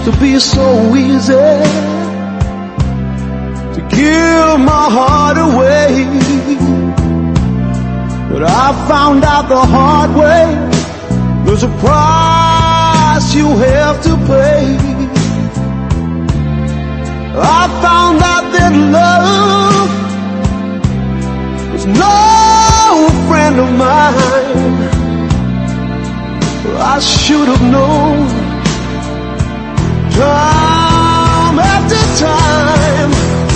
Used to be so easy to give my heart away, but I found out the hard way, there's a price you have to pay. I found out that love was no friend of mine. I should have known time after time.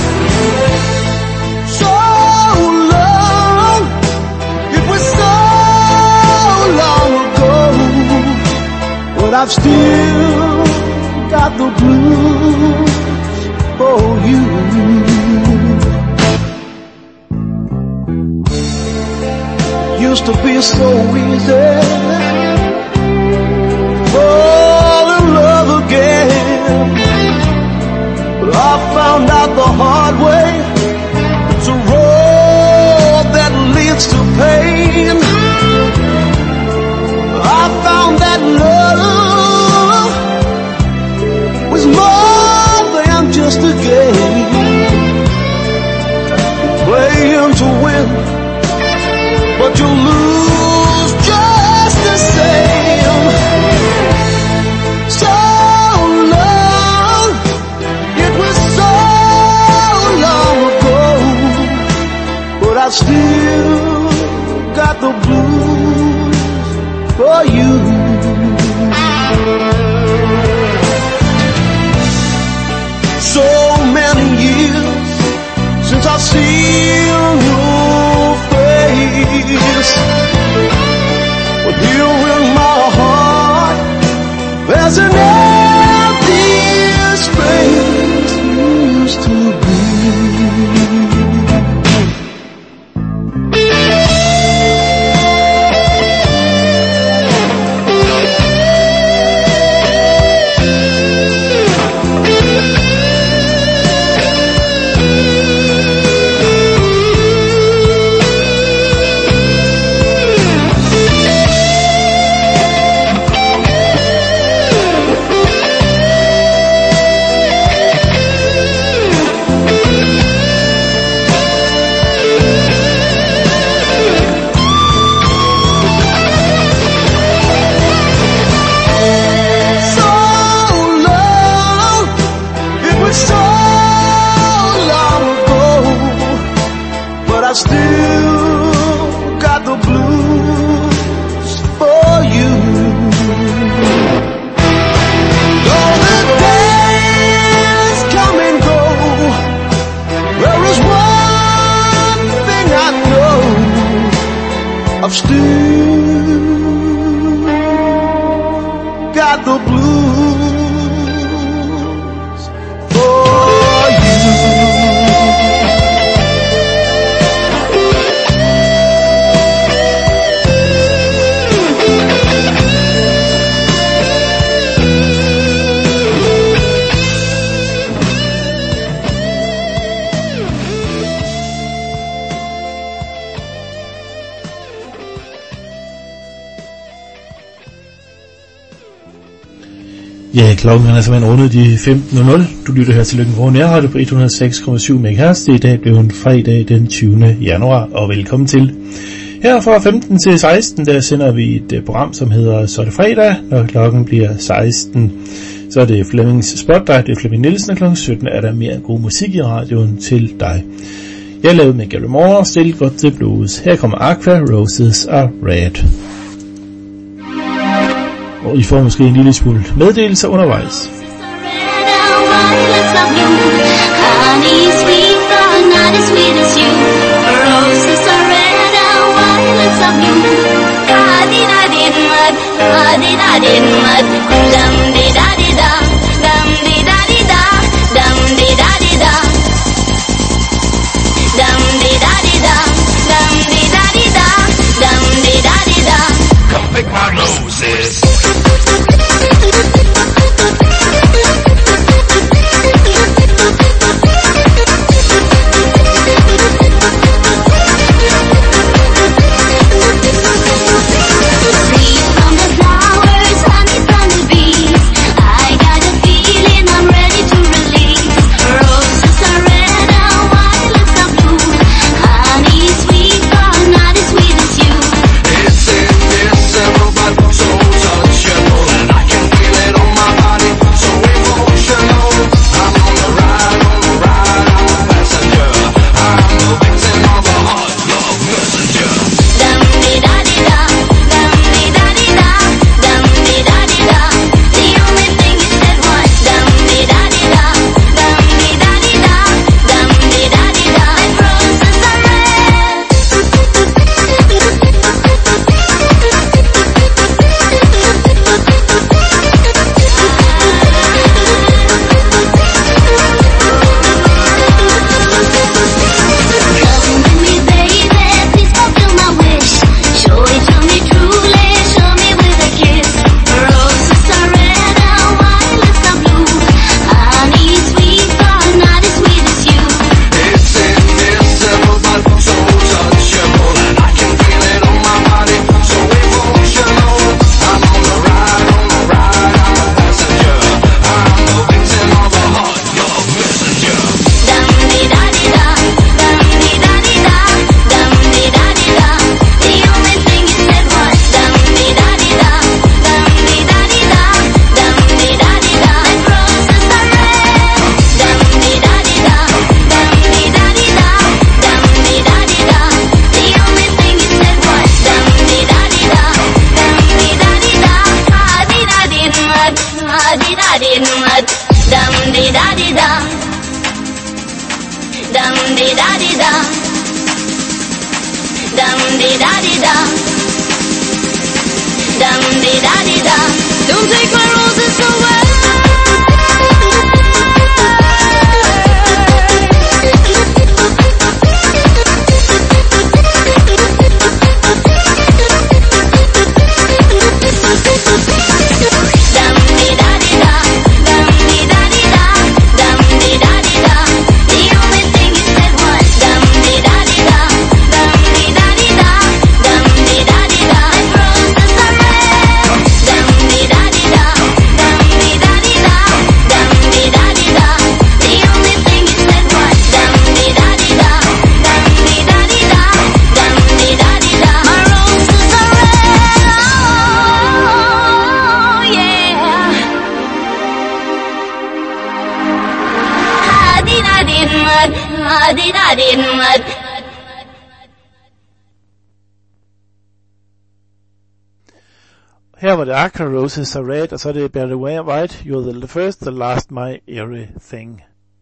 So long, it was so long ago, but I've still got the blues for you. Used to be so easy, fall in love again, but I found out the hard way, it's a road that leads to pain. I found that love was more than just a game, playing to win, but you lose just the same. So long, it was so long ago, but I still got the blues for you. So many years since I've seen your face, but here in my heart there's an empty space used to be. I've still got the blues for you. Ja, klokken er simpelthen rundet de 15.00. Du lytter her til Lykken på Nærradio på 106,7 MHz. Det er i dag blevet en fredag den 20. januar, og velkommen til. Her fra 15 til 16, der sender vi et program, som hedder Så er det fredag. Når klokken bliver 16, så er det Flemmings Spot Dig, det er Flemming Nielsen, og klokken 17 er der mere god musik i radioen til dig. Jeg lavede med Gary Moore, Still Got the Blues. Her kommer Aqua, Roses og Red. Og I får måske en lille smule meddelelse undervejs. Come pick my roses. Dum-dee-da-dee-da. Dum-dee-da-dee-da. Don't take my roses away. Her var det Aqua Roses Are Red, og så er det Barry White, You're the First, The Last, My Everything.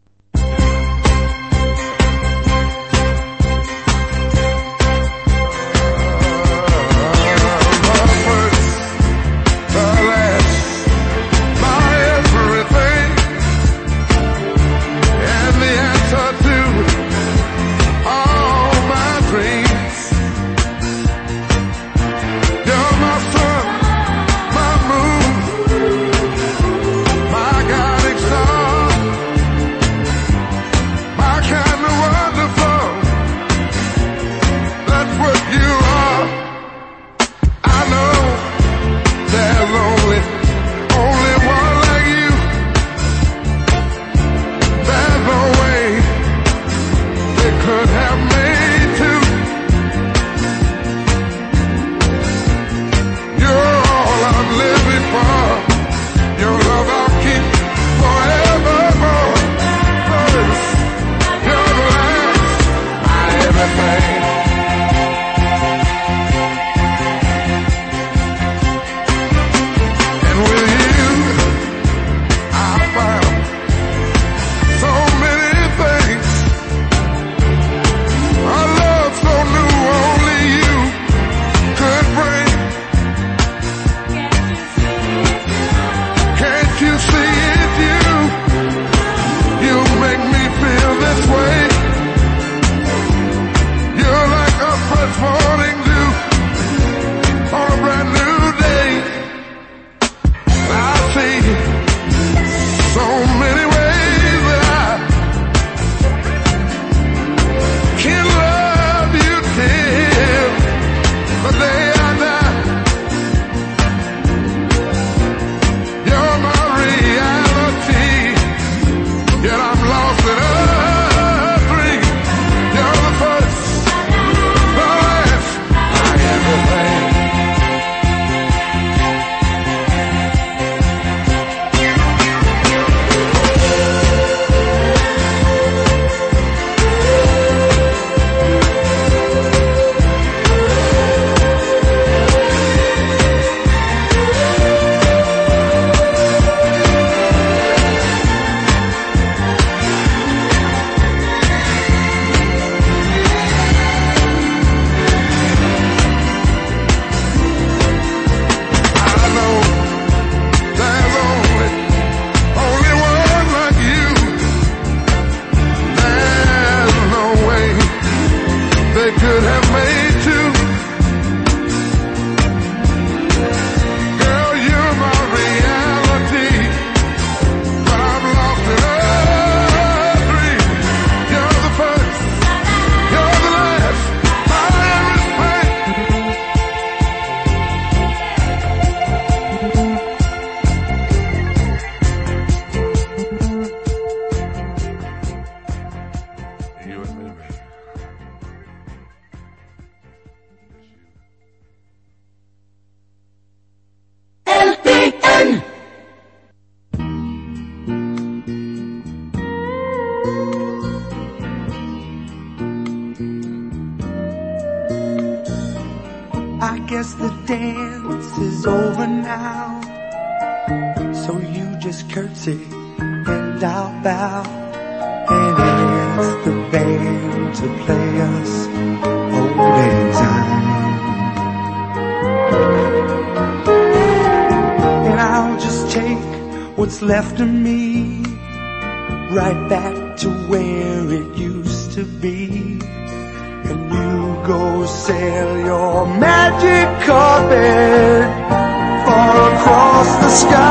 I guess the dance is over now, so you just curtsy and I'll bow and ask the band to play us old lang syne. what's left of me, right back to where it used to be. And you go sail your magic carpet far across the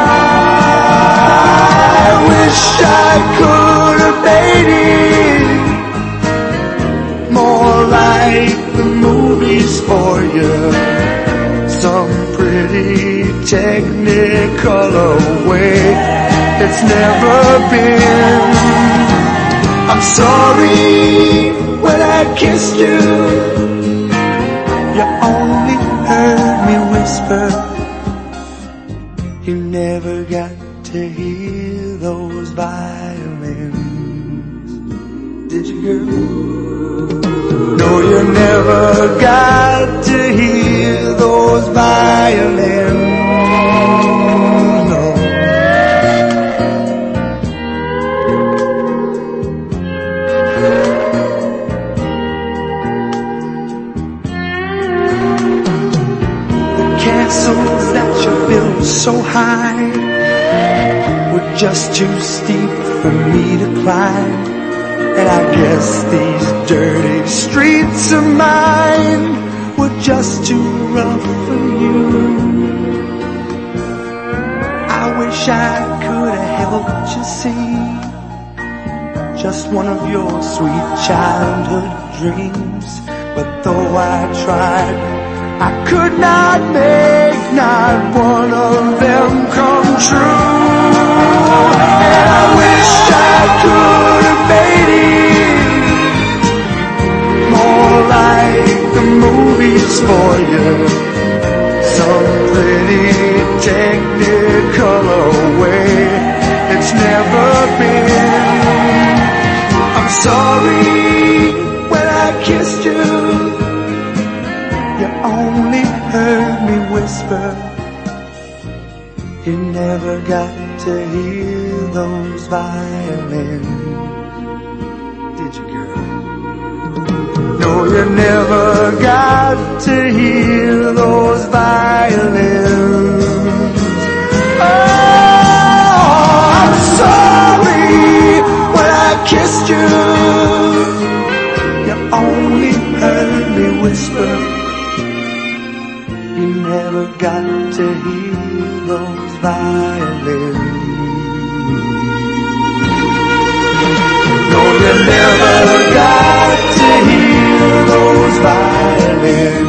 sky. I wish I could have made it more like the movies for you, some pretty technicolor way it's never been. I'm sorry when I kissed you, you only heard me whisper. You never got to hear those violins, did you, girl? No, you never got to hear those violins, no. The castles that you built so high were just too steep for me to climb. And I guess these dirty streets of mine were just too rough for you. I wish I could have helped you see just one of your sweet childhood dreams. But though I tried, I could not make not one of them come true. And I wish I could have made it more like the movies for you, some pretty technicolor way it's never been. I'm sorry when I kissed you, you only heard me whisper. You never got to hear those violins, did you, girl? No, you never got to hear those violins. Oh, I'm sorry when I kissed you, you only heard me whisper. You never got to hear those violins. No, you never got to hear those violins.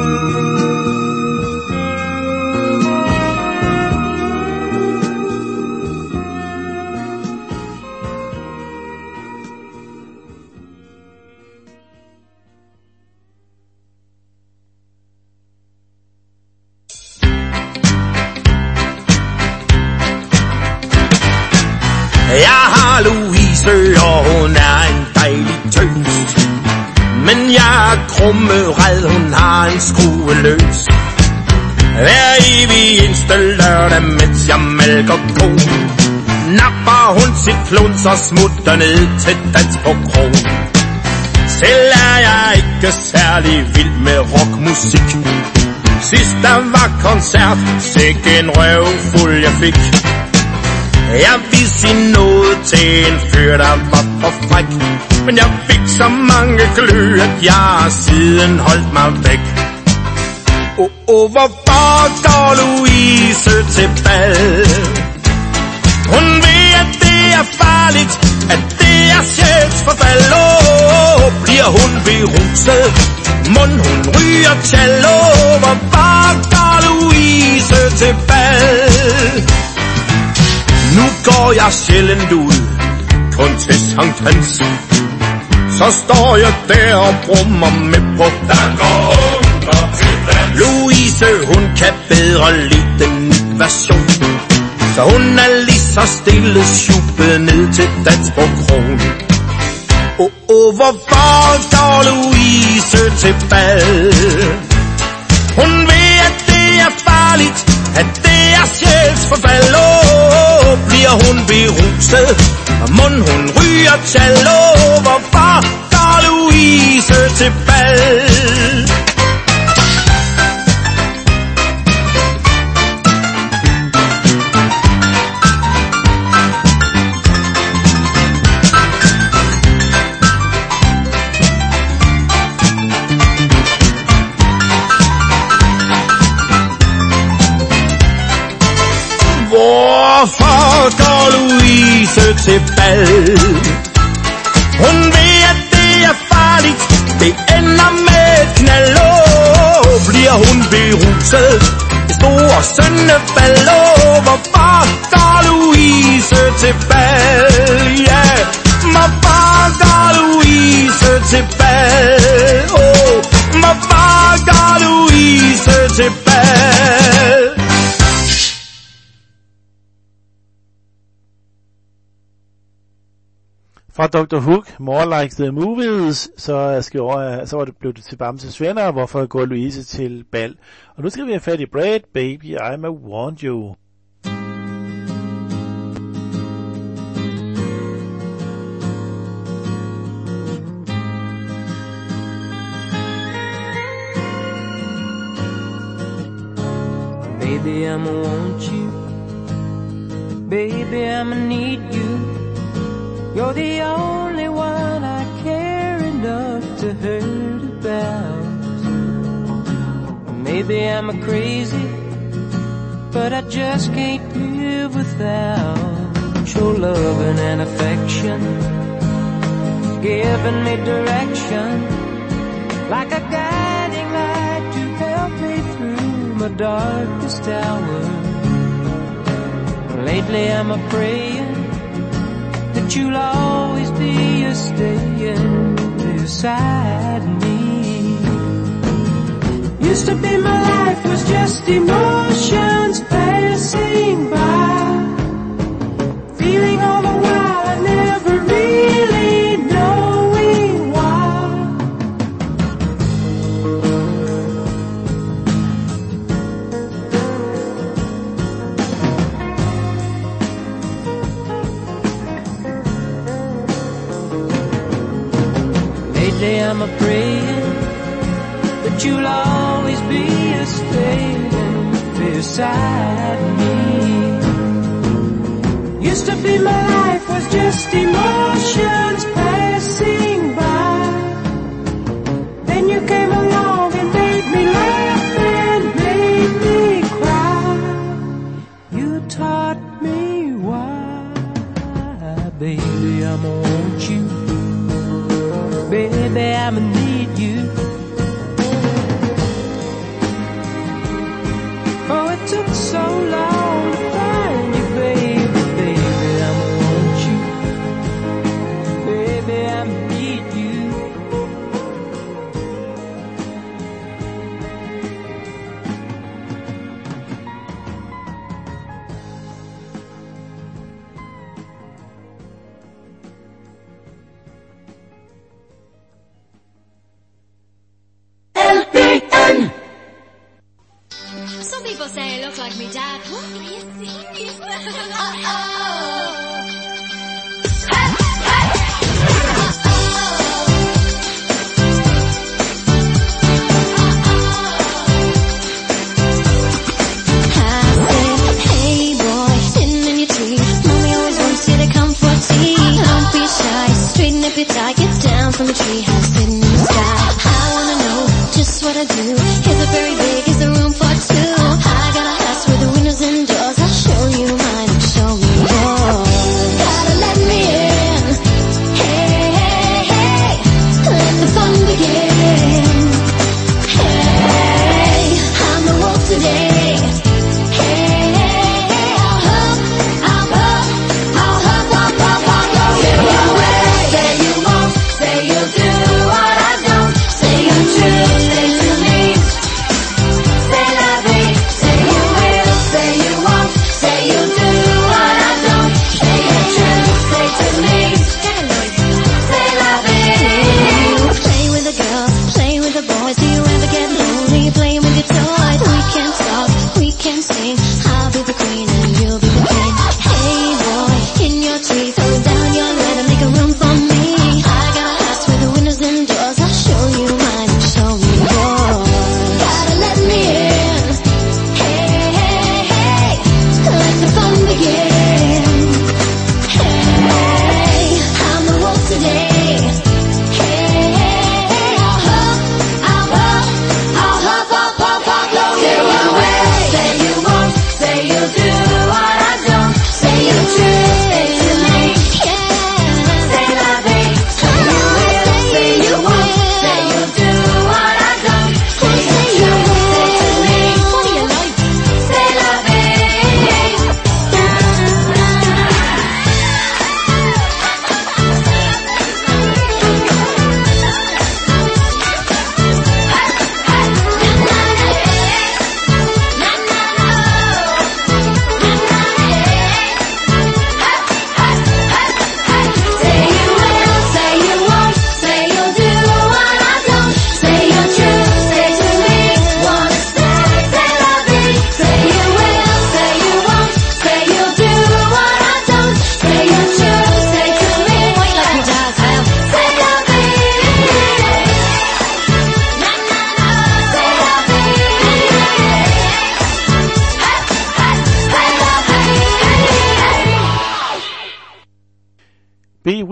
Jeg har Louise, og hun er en dejlig tøs. Men jeg er krummered, hun har en skrue løs. Hver evig eneste lørdag, mens jeg malker ko, napper hun sit klons og smutter ned til dans på krogen. Selv er jeg ikke særlig vild med rockmusik. Sidst der var koncert, sikke en røvfuld jeg fik. Jeg ville sige noget til en fyr, der var for fræk, men jeg fik så mange klø, at jeg siden holdt mig væk. Hvorfor går Louise til bal? Hun ved, at det er farligt, at det er sjælsforfald. Bliver hun beruset, mon hun ryger cello. Hvorfor går Louise til bal? Nu går jeg sjældent ud, kun til Sankt Hans. Så står jeg der og brummer med på, der går under til dans. Louise, hun kan bedre lide den nye version, så hun er lige så stille sjuppet ned til dans på krogen. Hvorfor går Louise til bal? Hun ved, at det er farligt, at det er sjælsforfald. Bliver hun beruset, og mon hun ryger cello. Hvorfor går Louise til bal? går Louise til bal. Hun ved, at det er farligt, det ender med et knald. Bliver hun beruset, det store syndefald. Hvorfor går Louise til bal? Ja, hvorfor går Louise til bal? Hvorfor går Louise til bal? Fra Dr. Hook, More Like the Movies, så var det blevet til Bamses Venner, hvorfor går Louise til bal. Og nu skal vi have fat i Brad, Baby, I May Want You. Baby, I'ma want you. Baby, I'ma need you. You're the only one I care enough to hurt about. Maybe I'm a crazy, but I just can't live without your loving and affection, giving me direction, like a guiding light to help me through my darkest hour. Lately I'm a praying that you'll always be a staying beside me. Used to be my life was just emotions passing by, feeling all the while I never really knowing why. Lately I'm a praying that you'll always be a staying beside me. Used to be my life was just emotions passing by. Then you came along and made me laugh and made me cry. You taught me why. Baby, I'ma want you. Baby, I'ma need you. Oh, it took so long to find you, baby, baby, I'ma want you. Baby, I'ma need you. Some people say I look like me dad. What? Are you serious? Uh-oh. Hey, hey. I said, hey boy, sitting in your tree. Mommy always wants you to come for tea. Don't be shy, straighten up your tie. Get down from the tree house, sitting in the sky. I wanna know just what I do. Is it very big? Is the room for two? I got a house with the windows and doors. I'll show you mine and show me yours. Gotta let me in. Hey, hey, hey. Let the fun begin. Hey, I'm the wolf today. Hey, hey, hey. I'll hug, I'll hug, I'll hug, I'll hug, I'll hug you away. Say you won't, say you'll do what I don't. Say you're true, say to me.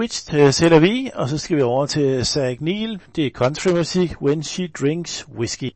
Bewitched sætter vi, og så skal vi over til Zach Neil. Det er countrymusik, When She Drinks Whiskey.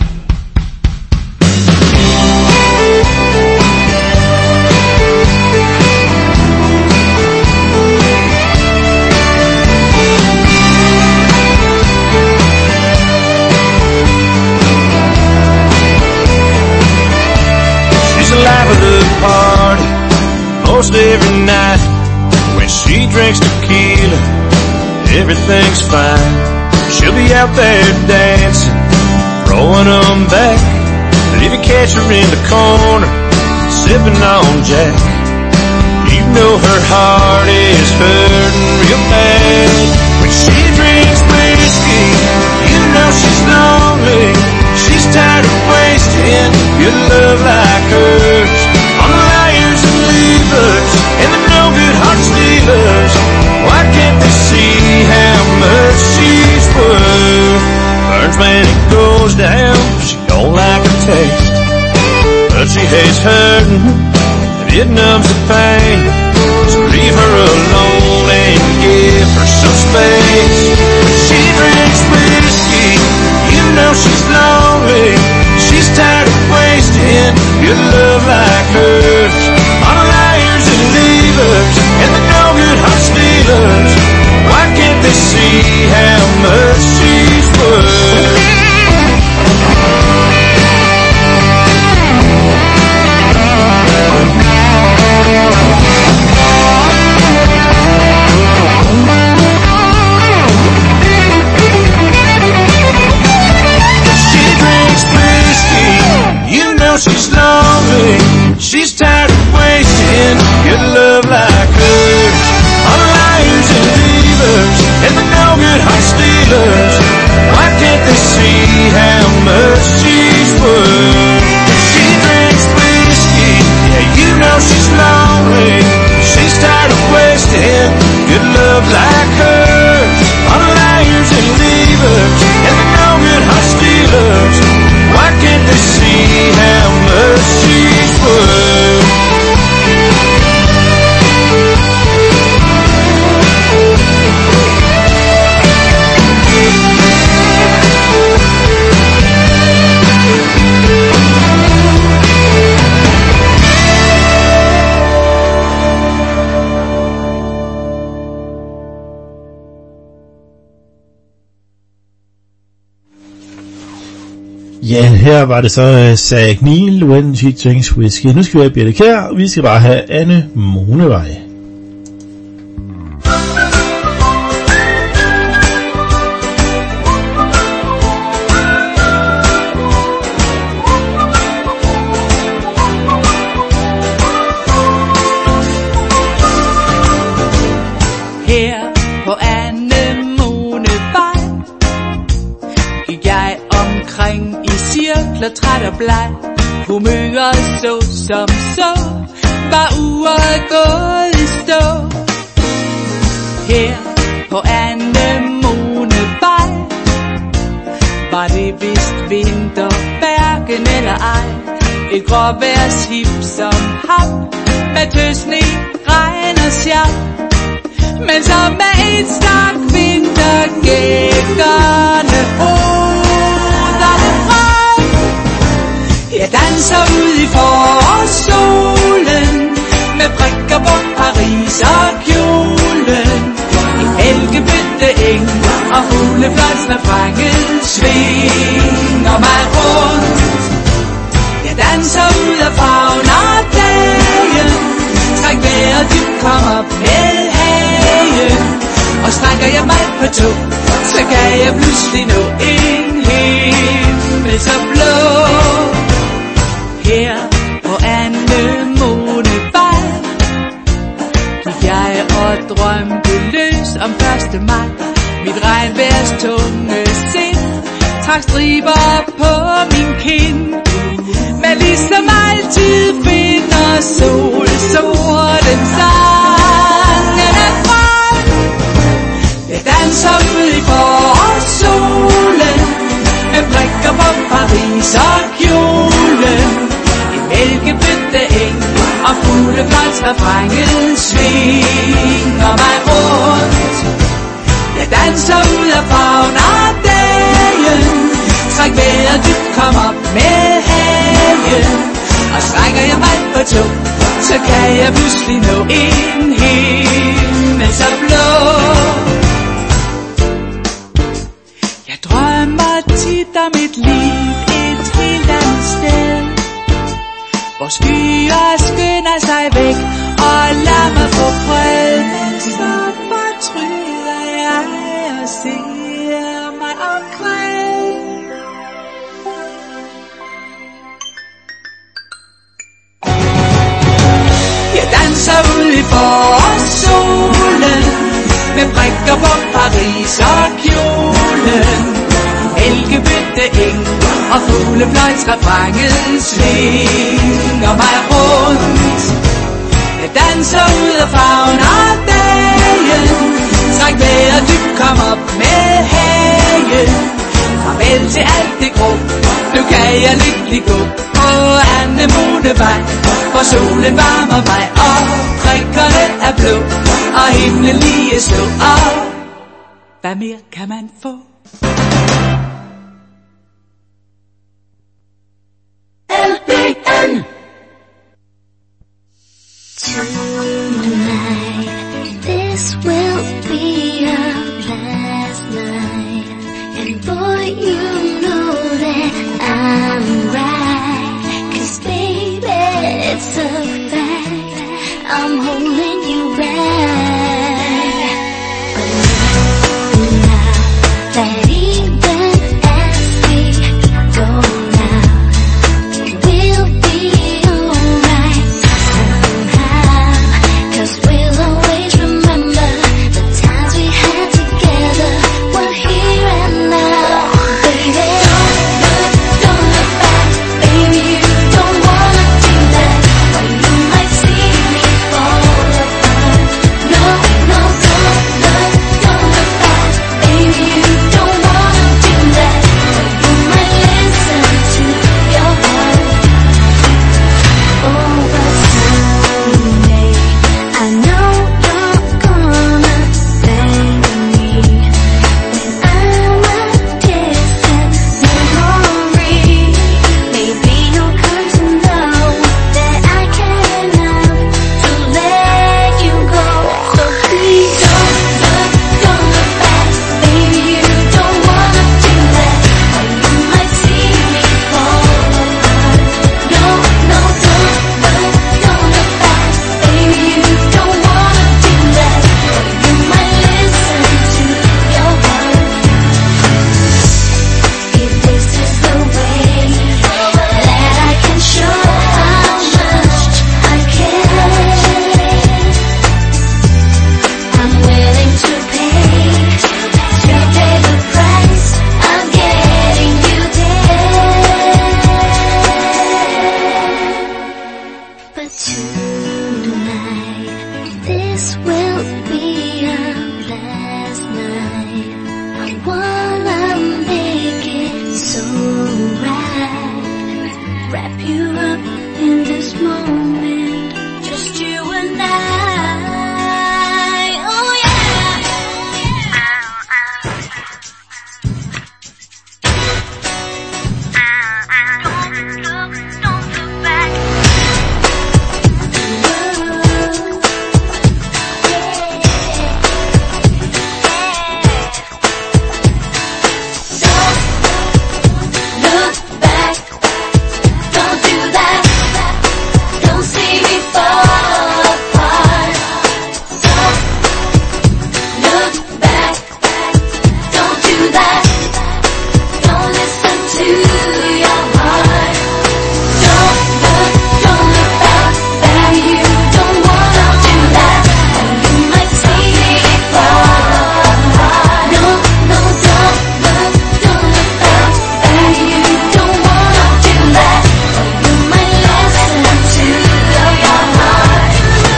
She's the life of the party most every night. When she drinks tequila, everything's fine. She'll be out there dancing, throwing them back. But if you catch her in the corner, sipping on Jack, you know her heart is hurting real bad. When she drinks whiskey, you know she's lonely. She's tired of wasting good love like hers on the liars and leavers and the no good heart stealers. Why can't they see how much she's worth? Burns when it goes down, she don't like the taste, but she hates hurting and it numbs the pain. So leave her alone and give her some space. When she drinks whiskey, you know she's lonely. She's tired of wasting good love like hers on the liars and leavers and the no good heart stealers. Why can't they see how much she's worth? She's lonely, she's tired of wasting good love like hers on liars and leavers and the no good heart stealers. Why can't they see how much she's worth? She drinks whiskey, yeah, you know she's lonely. She's tired of wasting good love like hers on liars and leavers and the no good heart stealers. Why can't they see how much she's worth? Ja, her var det så Zach Neil, When She Drinks Whiskey. Nu skal vi have Birte Kjær, og vi skal bare have Anne Monevej. Her på Anemonevej gik jeg omkring i cirkler, træt og bleg. Humøret så som så, var uret gået i stå. Her på Anemonevej var det vist vinter, hverken eller ej. Et gråvejrship som ham, med tøsne, regn og sjap. Men så med et stak vintergækkerne oderne frem. Jeg danser ud i forårssolen med prikker på Paris og kjolen. I mælkebøtte eng og fuglefløjtsende fanget svinger mig rundt. Jeg danser ud af fagnerdagen, træk vejret dybt, kom op med hagen. Og strækker jeg mig på to, så kan jeg pludselig nå en himmel så blå. Her på Anemonevej gik jeg og drømte løs om 1. maj. Mit regnværs tunge sind trak striber på min kind. Men ligesom altid finder sol sorten sangen er frem. Jeg danser ud i forårssolen med prikker på Paris og kjolen. En mælkebøtte eng og fuglefløjtsrefrænget svinger mig rundt. så kan jeg pludselig nå en himmel så blå. Jeg drømmer tit om et liv et helt andet sted, hvor skyer skynder sig væk og lader mig få fred. Men så fortryder jeg og ser mig omkring. Jeg danser ud i forårssolen med prikker på Paris og kjolen. Elgebøtte eng og fuglefløjtsrefrænget svinger mig rundt. Jeg danser ud af favner dagen, træk vejret dybt, kom op med hagen. Farvel til alt det grå, nu kan jeg lykkelig gå på anemonevej, for solen varmer mig, og prikkerne er blå, og himlen lige så. Og hvad mere kan man få? LBN. Tonight, this will be our last night, and boy, you know that I'm right, 'cause baby, it's a fact, I'm holding you back, but now that even as we go now, we'll be alright somehow, 'cause we'll always remember the times we had together, one here and now. Baby, don't look back, baby, you don't wanna do that, or you might see me fall apart. No, don't look back, baby, you don't wanna do that, or you might listen to your heart. Oh, but someday I know you're gonna thank me when I'm a distant memory. Maybe you'll come to know that I can't help to let you go. So please don't look back, baby, you don't wanna do that, or you might see me fall apart. No, don't look back, baby, you don't wanna do that, or you might listen to your heart. If this is the way that I can show how much I care, I'm willing to pay the price of getting you there. But tonight, this will be our last night. I wanna make it so right, wrap you up in this moment, just you and I. Oh yeah. Don't look back. Look back, don't do that, don't see me fall apart. Look back, don't do that, don't listen to your heart. Don't look back, baby, you don't wanna do that, or you might see me fall apart. No, don't look back, baby, you don't wanna do that, or you might listen to your heart.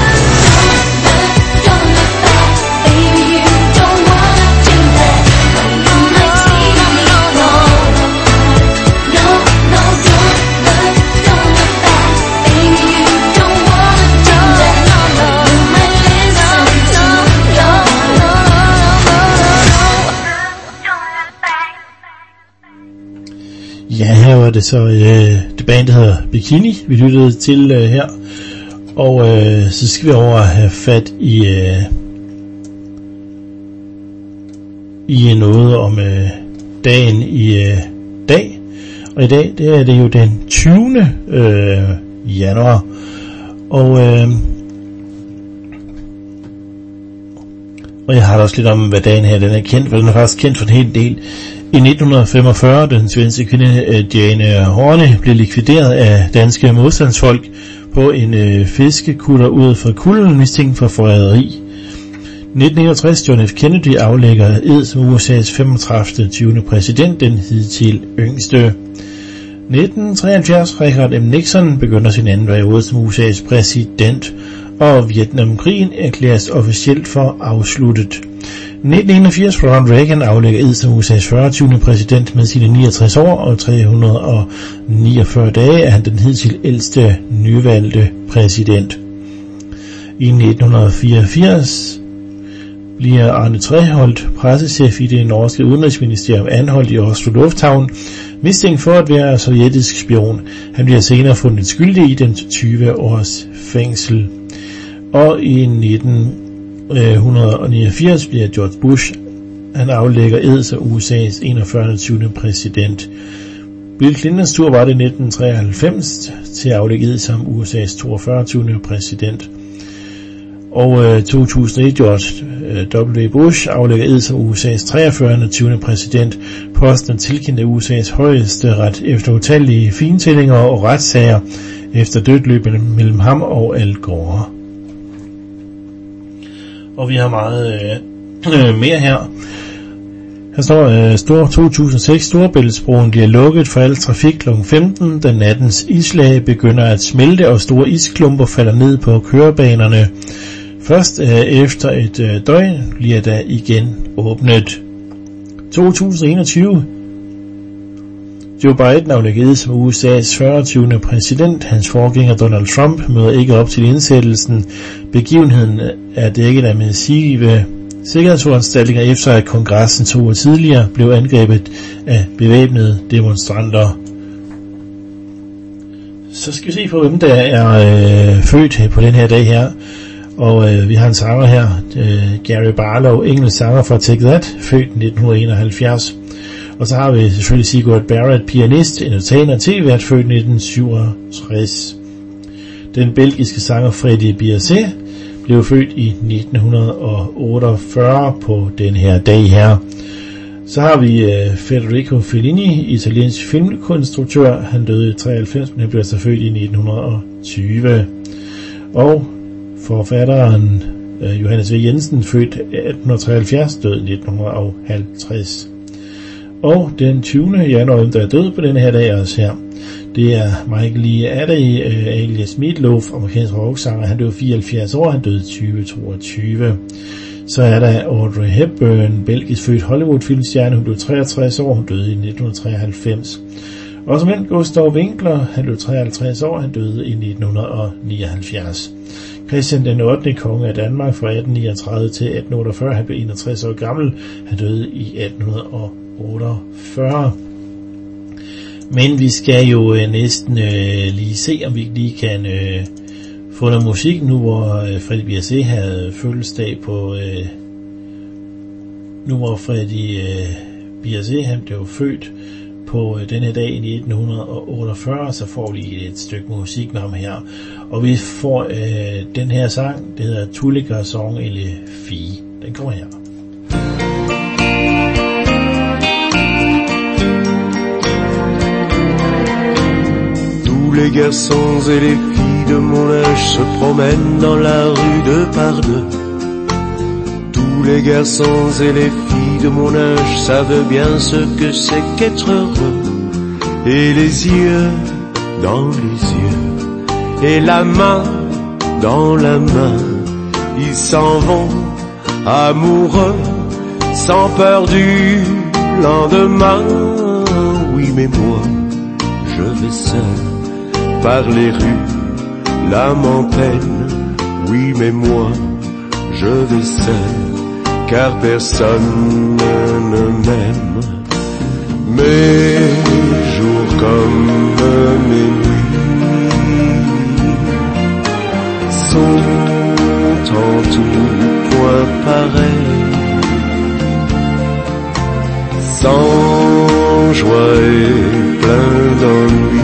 Don't look back, baby, you don't wanna do that, or you might see me fall apart. No, don't look back, baby, you don't wanna do that, or you might listen to your heart. Ja, her var det så det band, der hedder Bikini, vi lyttede til her. Og så skal vi over have fat i noget om dagen i dag. Og i dag, det er det jo den 20. januar. Og jeg har da også lidt om, hvad dagen her den er kendt, for den er faktisk kendt for en hel del. I 1945, den svenske kvinde Jane Horne blev likvideret af danske modstandsfolk på en fiskekutter ude for Kullen, mistænkt for forræderi. 1961, John F. Kennedy aflægger ed som USA's 35. 20. præsident, den hidtil yngste. 1973, Richard M. Nixon begynder sin anden periode som USA's præsident, og Vietnamkrigen erklæres officielt for afsluttet. 1981, Ronald Reagan aflægger ed som USA's 40. 20. præsident med sine 69 år og 349 dage er han den hidtil ældste nyvalgte præsident. I 1984 bliver Arne Treholt, pressechef i det norske udenrigsministerium, anholdt i Oslo Lufthavn, mistænkt for at være sovjetisk spion. Han bliver senere fundet skyldig i den 20 års fængsel. Og i 1989 bliver George Bush, han aflægger ed som USA's 41. 20. præsident. Bill Clintons tur var det 1993 til at aflægge ed som USA's 42. 20. præsident. Og 2001 George W. Bush aflægger ed som USA's 43. 20. præsident. Posten tilkendte USA's højeste ret efter utallige fintællinger og retssager efter dødløbet mellem ham og Al Gore. Og vi har meget mere her. Her står 2006 Storebæltsbroen bliver lukket for al trafik kl. 15, da nattens islag begynder at smelte og store isklumper falder ned på kørebanerne. Først efter et døgn bliver der igen åbnet. 2021. Joe Biden aflægger ed som USA's 40. 20. præsident. Hans forgænger Donald Trump møder ikke op til indsættelsen. Begivenheden er dækket af massive sikkerhedsforanstaltninger efter at kongressen 2 år tidligere blev angrebet af bevæbnede demonstranter. Så skal vi se på, hvem der er født på den her dag her. Og vi har en sanger her, Gary Barlow, engelsk sanger fra Take That, født 1971. Og så har vi selvfølgelig Sigurd Barrett, pianist, entertainer, tv-vært, født 1967. Den belgiske sanger Freddie Bierce blev født i 1948 på den her dag her. Så har vi Federico Fellini, italiensk filmkonstruktør. Han døde i 93, men han blev altså født i 1920. Og forfatteren Johannes V. Jensen, født 1873, døde i 1950. Og den 20. januar, der er død på denne her dag også her, det er Michael Lee Addy, alias Meatloaf, amerikansk rocksanger. Han døde 74 år, han døde 2022. Så er der Audrey Hepburn, belgisk født Hollywood-filmstjerne. Hun blev 63 år, hun døde i 1993. Og som Gustav Winkler, han blev 53 år, han døde i 1979. Christian den 8. konge af Danmark fra 1839 til 1848, han blev 61 år gammel, han døde i 1848. Men vi skal jo næsten lige se, om vi lige kan få noget musik nu, hvor Freddie Bierce havde fødselsdag på... nu hvor Freddie Bierce, han blev født på denne dag i 1948, så får vi lige et stykke musik med ham her. Og vi får den her sang, det hedder Tous les garçons et les filles. Den kommer her. Tous les garçons et les filles de mon âge se promènent dans la rue de par deux. Tous les garçons et les filles de mon âge savent bien ce que c'est qu'être heureux. Et les yeux dans les yeux, et la main dans la main, ils s'en vont amoureux, sans peur du lendemain. Oui, mais moi, je vais seul par les rues, l'âme en peine. Oui, mais moi, je vais seul, car personne ne m'aime. Mes jours comme mes nuits tout point pareil. Sans joie et plein d'ennui,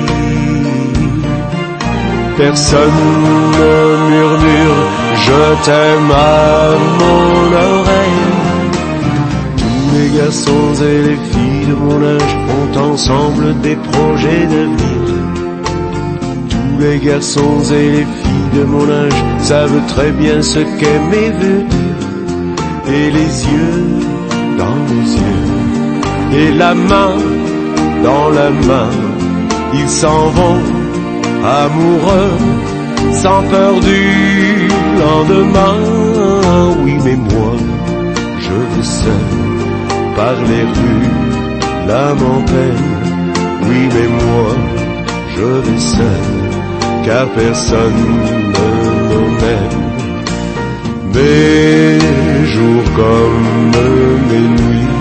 personne ne murmure je t'aime à mon oreille. Tous les garçons et les filles de mon âge ont ensemble des projets d'avenir. Tous les garçons et les filles de mon âge savent très bien ce qu'aimer veut dire. Et les yeux dans les yeux, et la main dans la main, ils s'en vont amoureux, sans peur du lendemain. Oui, mais moi, je vais seul par les rues, l'âme en peine. Oui, mais moi, je vais seul, car personne ne m'emmène. Mes jours comme mes nuits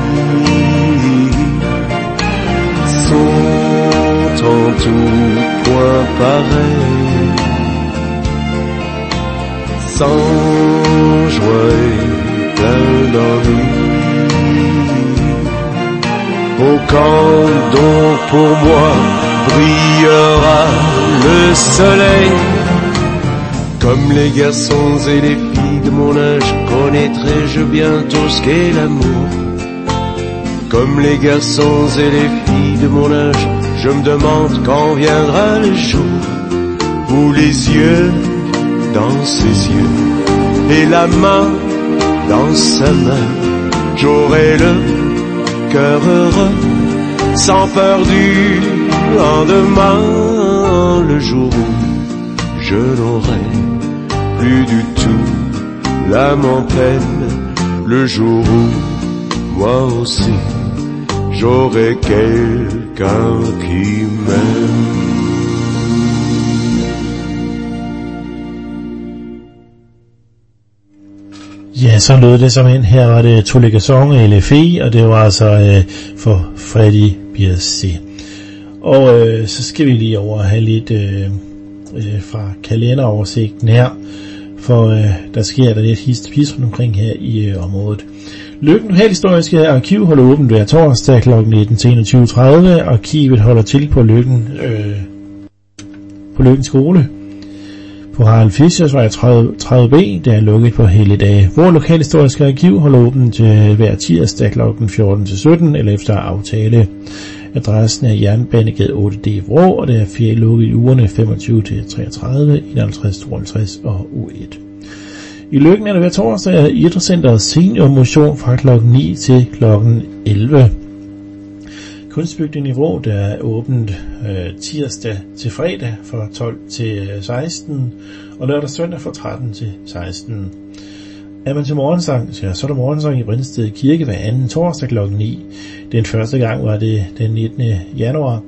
sont en tout point pareils. Sans joie et plein d'ennui. Au camp dont pour moi brillera le soleil. Comme les garçons et les filles de mon âge, connaîtrai-je bientôt ce qu'est l'amour. Comme les garçons et les filles de mon âge, je me demande quand viendra le jour où les yeux dans ses yeux et la main dans sa main, j'aurai le cœur heureux, sans peur du lendemain. Le jour où je n'aurai plus du tout l'âme en peine. Le jour où moi aussi j'aurai quelqu'un qui m'aime. Ja, så lød det som en. Her var det Tous les garçons et les filles, og det var altså for Freddie Bierce. Og så skal vi lige over have lidt fra kalenderoversigten her, for der sker der lidt hist omkring her i området. Løkken Lokalhistoriske Arkiv holder åbent hver torsdag kl. 19 til 21.30. Arkivet holder til på Løkken skole på Harald Fischers vej 30B, der er lukket på hele dage. Vores Lokalhistoriske Arkiv holder åbent hver tirsdag kl. 14 til 17 eller efter aftale. Adressen er Jernbanegade 8D Vrå, og det er ferie lukket i ugerne 25 til 33, 51, 52 og U1. I Løkken er der hver torsdag Idrætscenteret seniormotion fra kl. 9 til kl. 11. Kunstbygningen i Vrå, der er åbent tirsdag til fredag fra 12 til 16 og lørdag søndag fra 13 til 16. Er man til morgensang, så er der morgensang i Brindsted Kirke hver anden torsdag kl. 9. Den første gang var det den 19. januar,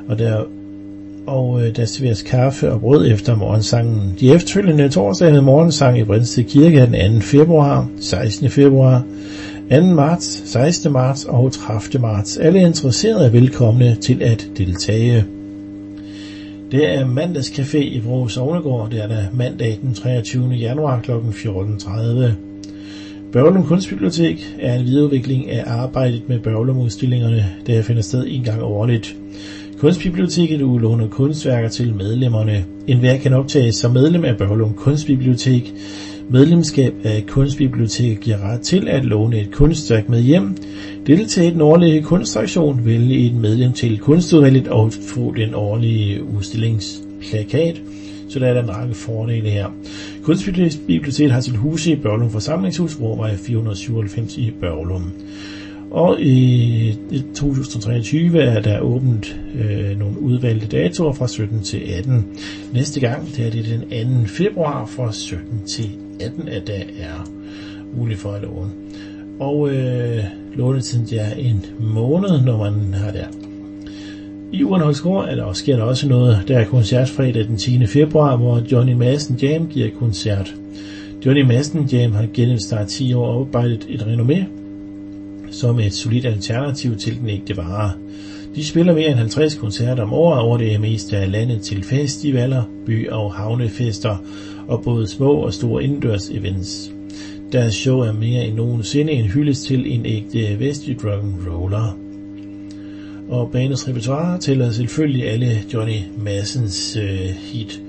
og der serveres kaffe og brød efter morgensangen. De efterfølgende torsdag havde morgensang i Brindsted Kirke den 2. februar, 16. februar, 2. marts, 16. marts og 30. marts. Alle interesserede er velkomne til at deltage. Det er mandagscafé i Vrå Sognegård. Det er der mandag den 23. januar kl. 14.30. Børglum Kunstbibliotek er en videreudvikling af arbejdet med Børglum-udstillingerne, der finder sted en gang årligt. Kunstbiblioteket udlåner kunstværker til medlemmerne. Enhver kan optages som medlem af Børglum Kunstbibliotek. Medlemskab af Kunstbiblioteket giver ret til at låne et kunstværk med hjem, deltage i den årlige kunstaktion, vælge et medlem til kunstudvalget og få den årlige udstillingsplakat. Så der er der en række fordele her. Kunstbiblioteket har sit hus i Børglum Forsamlingshus, Råvej 497 i Børglum. Og i 2023 er der åbent nogle udvalgte datoer fra 17 til 18. Næste gang det er det den 2. februar fra 17 til 18, at der er muligt for at låne. Og lånetiden er en måned, når man har der. I Urenholdsgård sker der også noget. Der er koncert fredag den 10. februar, hvor Johnny Madsen Jam giver koncert. Johnny Madsen Jam har gennem snart 10 år oparbejdet et renommé som et solidt alternativ til den ægte vare. De spiller mere end 50 koncerter om året over det meste af landet til festivaler, by- og havnefester, og både små og store indendørs events. Deres show er mere end nogensinde en hyldest til en ægte vestjysk rock'n'roller. Og bandets repertoire tæller selvfølgelig alle Johnny Madsens hit.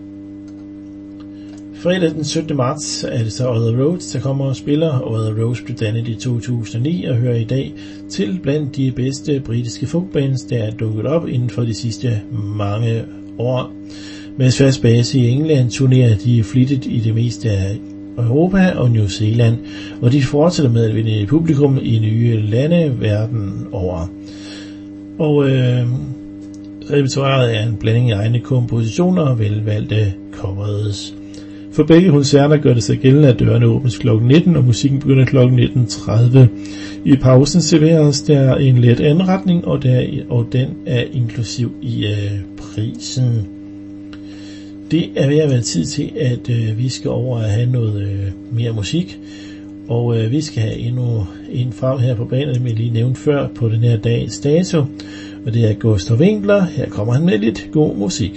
Fredag den 17. marts er det så Other Roads, der kommer og spiller. Other Roads blev dannet i 2009 og hører i dag til blandt de bedste britiske folkbands, der er dukket op inden for de sidste mange år. Med fast base i England turnerer de flittigt i det meste af Europa og New Zealand, og de fortsætter med at vinde publikum i nye lande verden over. Og repertoiret er en blanding af egne kompositioner og velvalgte covers. For begge koncerter gør det sig gældende, at dørene åbnes kl. 19, og musikken begynder kl. 19.30. I pausen serveres der en let anretning, og den er inklusiv i prisen. Det er ved at være tid til, at vi skal over at have noget mere musik. Og vi skal have endnu en frem her på banen, som jeg lige nævnte før på den her dags dato. Og det er Gustav Winkler. Her kommer han med lidt god musik.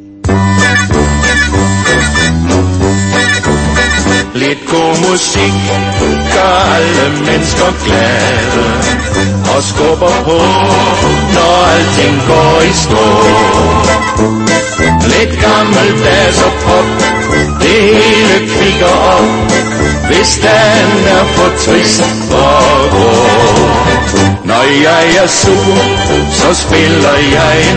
Lidt god musik gør alle mennesker glade og skubber på, når alting går i stå. Lidt gammeldags og pop, det hele kvikker op, hvis dagen er for trist og grå. Når jeg er sur, så spiller jeg en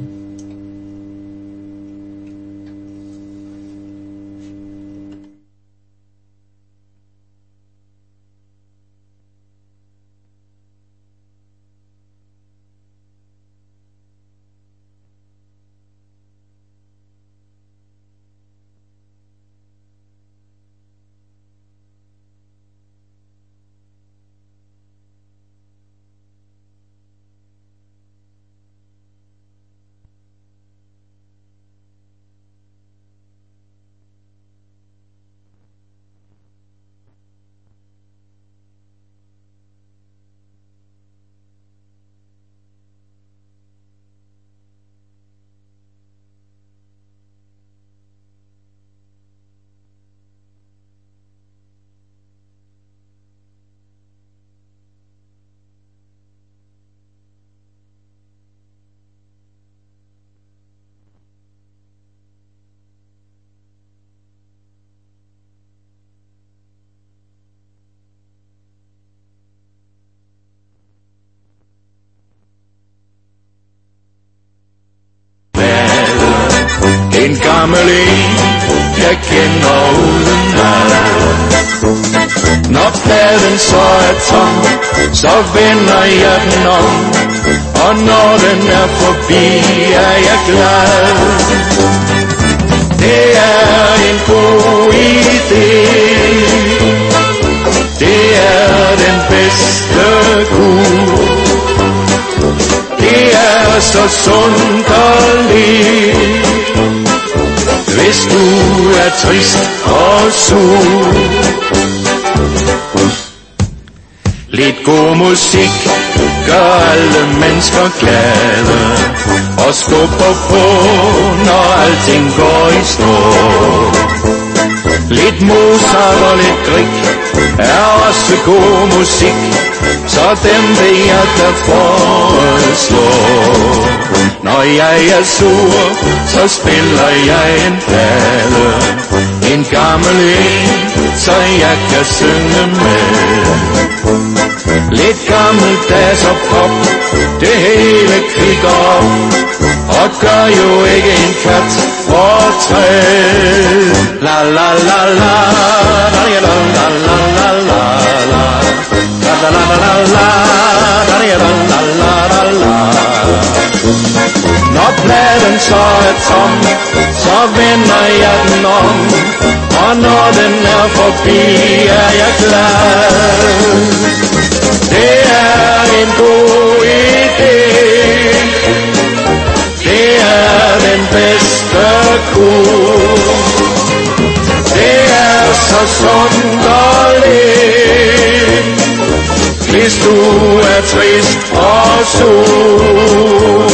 gammel en, jeg kender udenad. Når pladen så er tom, så vender jeg den om, og når den er forbi, er jeg glad. Det er en god idé, det er den bedste kur. Det er så sundt og lidt, hvis du er trist og sur. Lidt god musik gør alle mennesker glade og skubber på, når alting går i stå. Lidt Mozart og lidt Grieg er også god musik, så dem vil jeg da foreslå. Når jeg er sur, så spiller jeg en plade, en gammel en, så jeg kan synge med. Lidt gammeldags og pop, det hele kvikker op, og gør jo ikke en kat fortræd. La la la la, la la la la la la la, la la la la la, la la la la la. Når pladen så er tom, så vender jeg den om, og når den er forbi, er jeg glad. Det er en god idé, det er den bedste kur. Det er så sundt og let, hvis du er trist og sur.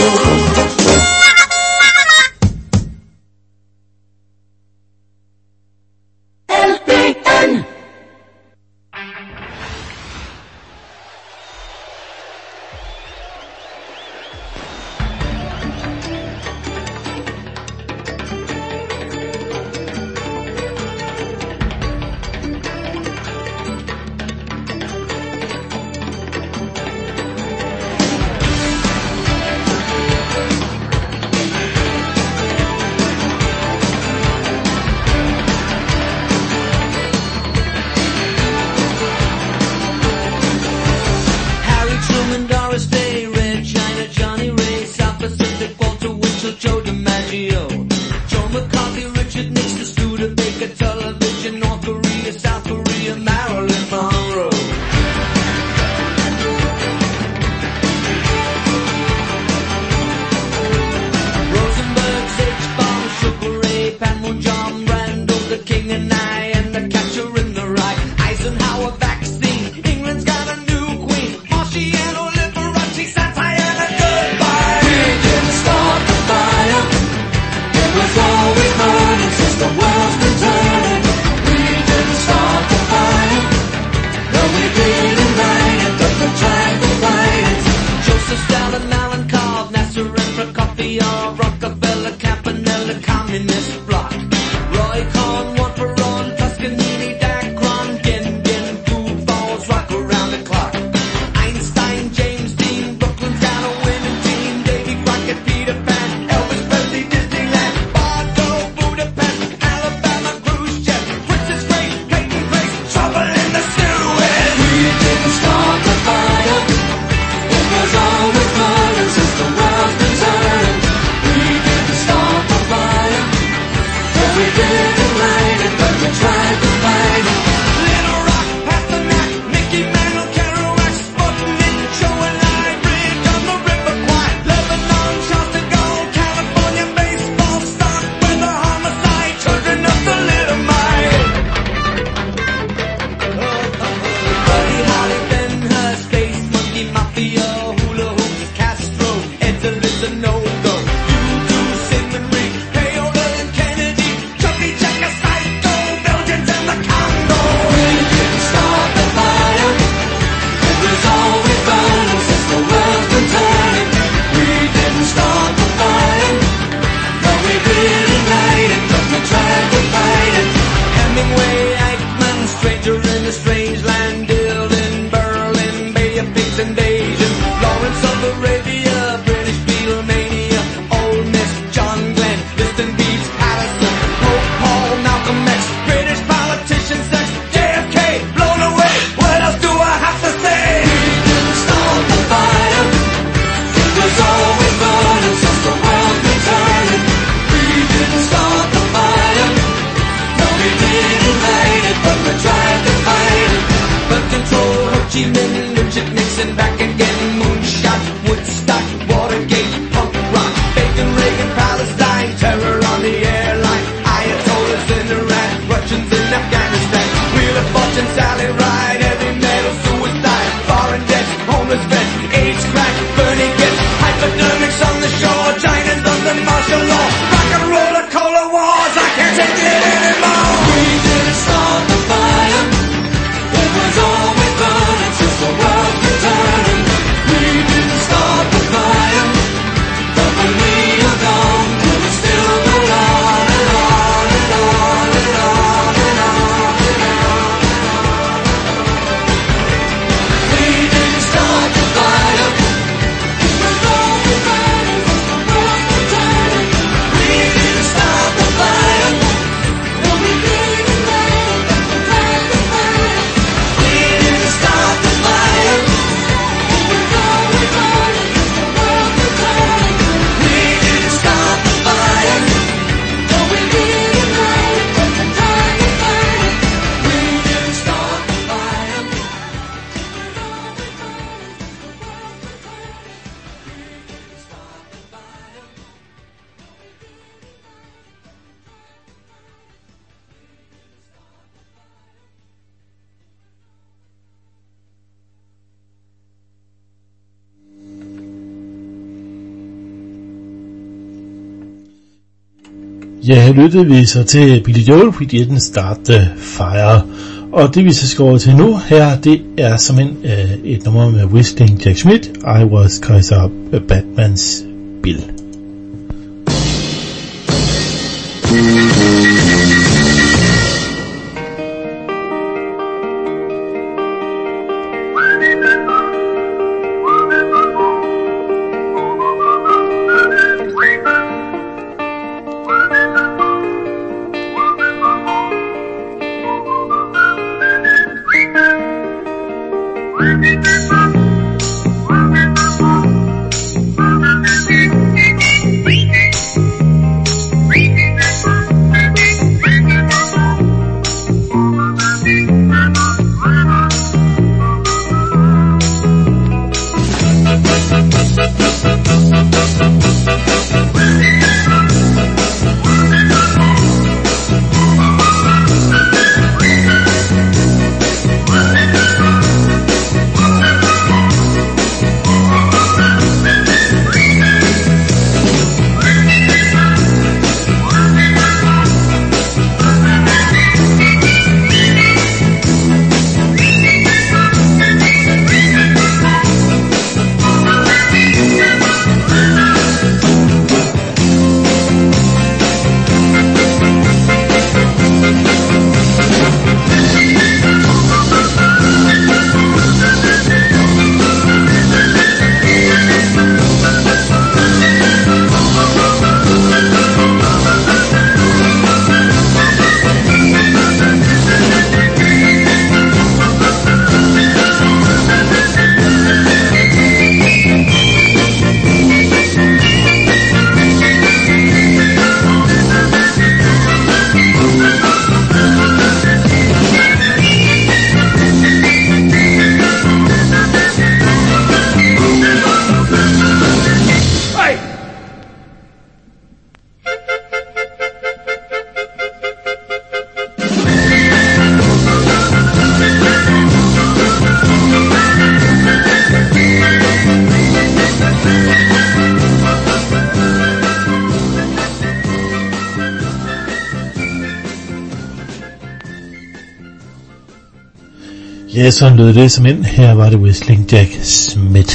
Ja, her lyttede vi så til Billy Joel, We Didn't Start the Fire. Og det vi så skal over til nu her, det er simpelthen et nummer med Whistling Jack Schmidt, I Was Kaiser Batman's Bill. Ja, sådan lød det som ind. Her var det Whistling Jack Schmidt.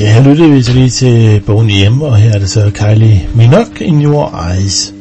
Ja, her lyttede vi så lige til Boney M, og her er det så Kylie Minogue in Your Eyes.